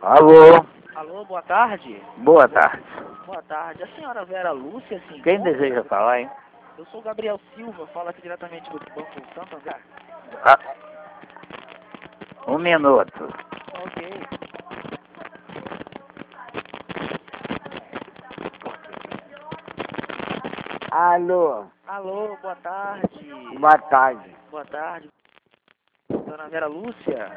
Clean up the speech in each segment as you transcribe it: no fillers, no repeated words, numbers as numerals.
Alô? Alô, boa tarde. Boa tarde. Boa tarde. A senhora Vera Lúcia, sim? Quem deseja falar, hein? Eu sou o Gabriel Silva, falo aqui diretamente do Banco Santander. Ah, um minuto. Ok. Alô, Alô, boa tarde. boa tarde. Boa tarde. Dona Vera Lúcia?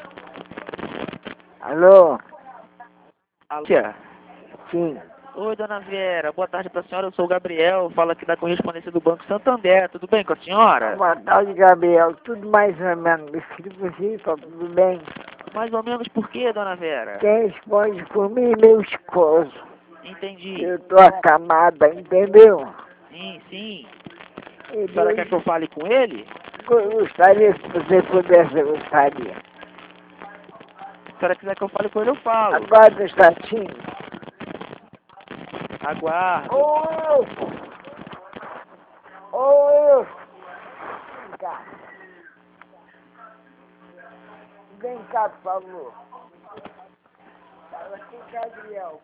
Alô, Alô? sim. Oi, dona Vera. Boa tarde para a senhora. Eu sou o Gabriel, falo aqui da correspondência do Banco Santander. Tudo bem com a senhora? Boa tarde, Gabriel. Tudo mais ou menos. Se possível, tudo bem. Mais ou menos por quê, dona Vera? Quem responde por mim é meu esposo. Entendi. Eu tô acamada, entendeu? Sim, sim. A Ele senhora quer que eu fale com ele? gostaria, se você pudesse, eu gostaria. Se a senhora quiser que eu fale com ele, eu falo. Agora, um instantinho. Aguardo. Ô! Ô! Vem cá. Vem cá, por favor. Fala com o Gabriel.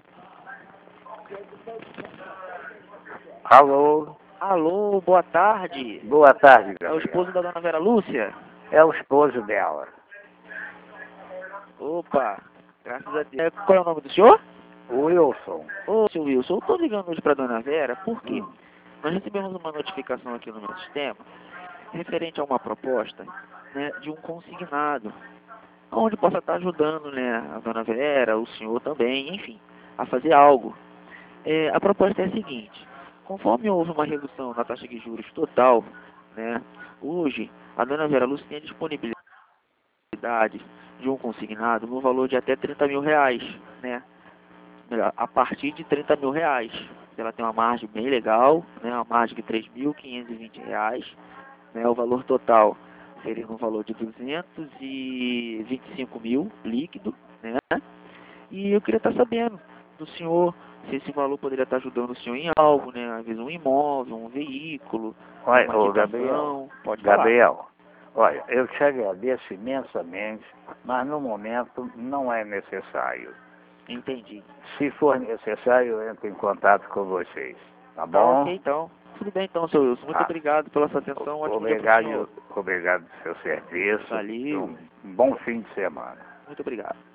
Alô? Alô, boa tarde. Boa tarde, É o Gabriel. esposo da dona Vera Lúcia? É o esposo dela. Opa, graças a Deus. Qual é o nome do senhor? Wilson. Ô, seu Wilson, eu tô ligando hoje pra dona Vera porque Hum. nós recebemos uma notificação aqui no meu sistema referente a uma proposta, né, de um consignado, onde possa estar ajudando, né, a dona Vera, o senhor também, enfim, a fazer algo. A proposta é a seguinte: conforme houve uma redução na taxa de juros total, né, hoje a dona Vera Lúcia tem a disponibilidade de um consignado no valor de até R$ 30.000, né, a partir de R$ 30.000. Ela tem uma margem bem legal, né, uma margem de R$ 3.520, né, o valor total seria no valor de 225 mil líquido, né, e eu queria estar sabendo do senhor se esse valor poderia estar ajudando o senhor em algo, né, às vezes um imóvel, um veículo, Olha, uma ô Gabriel. quitação, pode falar. Gabriel, olha, eu te agradeço imensamente, mas no momento não é necessário. Entendi. Se for necessário, eu entro em contato com vocês. Tá Tá bom? ok, então. Tudo bem, então, seu Wilson. Muito Ah, obrigado pela sua atenção. Um ótimo dia para o senhor. Obrigado pelo seu serviço. Valeu. Um bom fim de semana. Muito obrigado.